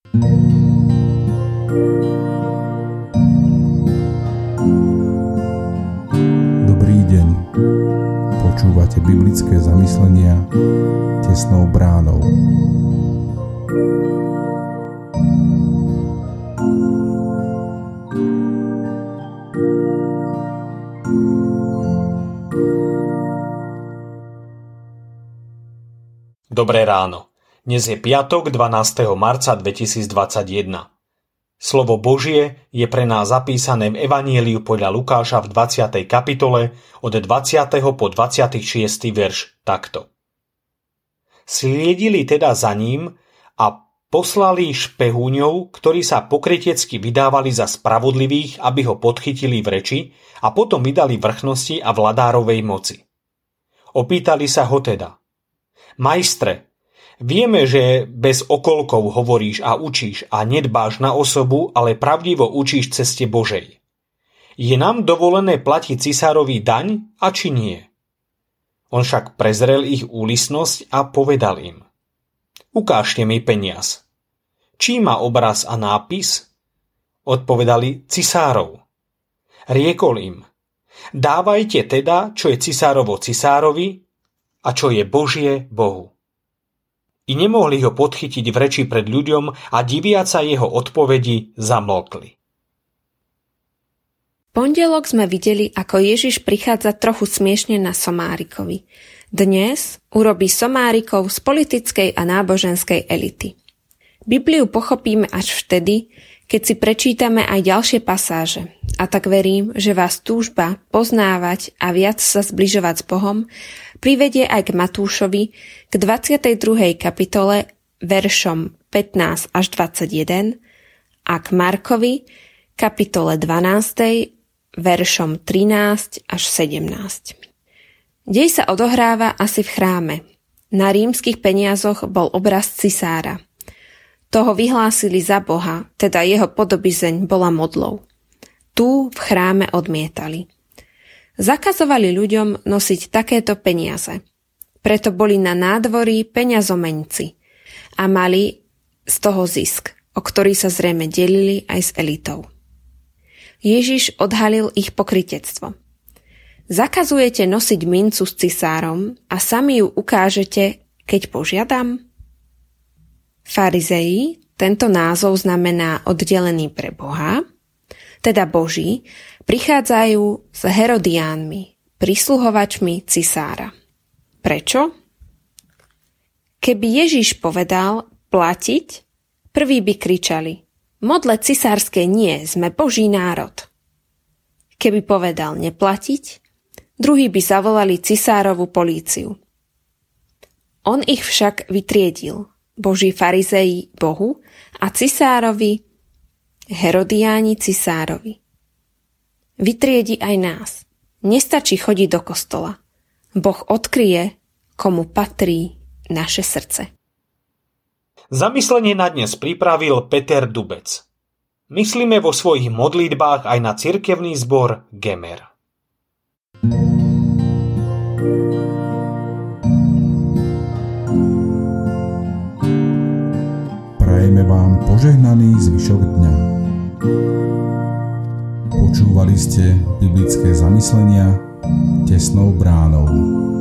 Dobrý deň. Počúvate biblické zamyslenia Tesnou bránou. Dobré ráno. Dnes je piatok 12. marca 2021. Slovo Božie je pre nás zapísané v Evanjeliu podľa Lukáša v 20. kapitole od 20. po 26. verš takto. Sliedili teda za ním a poslali špehúňov, ktorí sa pokrytecky vydávali za spravodlivých, aby ho podchytili v reči a potom vydali vrchnosti a vladárovej moci. Opýtali sa ho teda: Majstre, vieme, že bez okolkov hovoríš a učíš a nedbáš na osobu, ale pravdivo učíš ceste Božej. Je nám dovolené platiť cisárovi daň a či nie? On však prezrel ich úlisnosť a povedal im: Ukážte mi peniaz. Čí má obraz a nápis? Odpovedali: Cisárov. Riekol im: Dávajte teda, čo je cisárovo cisárovi a čo je Božie Bohu. I nemohli ho podchytiť v reči pred ľuďom a diviac sa jeho odpovedi zamlkli. V pondelok sme videli, ako Ježiš prichádza trochu smiešne na somárikovi. Dnes urobí somárikov z politickej a náboženskej elity. Bibliu pochopíme až vtedy, keď si prečítame aj ďalšie pasáže. A tak verím, že vás túžba poznávať a viac sa zbližovať s Bohom privedie aj k Matúšovi, k 22. kapitole, veršom 15 až 21 a k Markovi, kapitole 12, veršom 13 až 17. Dej sa odohráva asi v chráme. Na rímskych peniazoch bol obraz cisára. Toho vyhlásili za Boha, teda jeho podobizeň bola modlou. Tu v chráme odmietali. Zakazovali ľuďom nosiť takéto peniaze. Preto boli na nádvorí peňazomeňci a mali z toho zisk, o ktorý sa zrejme delili aj s elitou. Ježiš odhalil ich pokrytectvo. Zakazujete nosiť mincu s cisárom a sami ju ukážete, keď požiadam? Farizei, tento názov znamená oddelený pre Boha, teda Boží, prichádzajú s Herodiánmi, prisluhovačmi cisára. Prečo? Keby Ježiš povedal platiť, prví by kričali: Modle cisárske nie, sme Boží národ. Keby povedal neplatiť, druhí by zavolali cisárovú políciu. On ich však vytriedil. Boží farizei Bohu a cisárovi, Herodiáni cisárovi. Vytriedi aj nás. Nestačí chodiť do kostola. Boh odkryje, komu patrí naše srdce. Zamyslenie na dnes pripravil Peter Dubec. Myslíme vo svojich modlitbách aj na cirkevný zbor Gemer. Prajeme vám požehnaný zvyšok dňa. Počúvali ste biblické zamyslenia Tesnou bránou.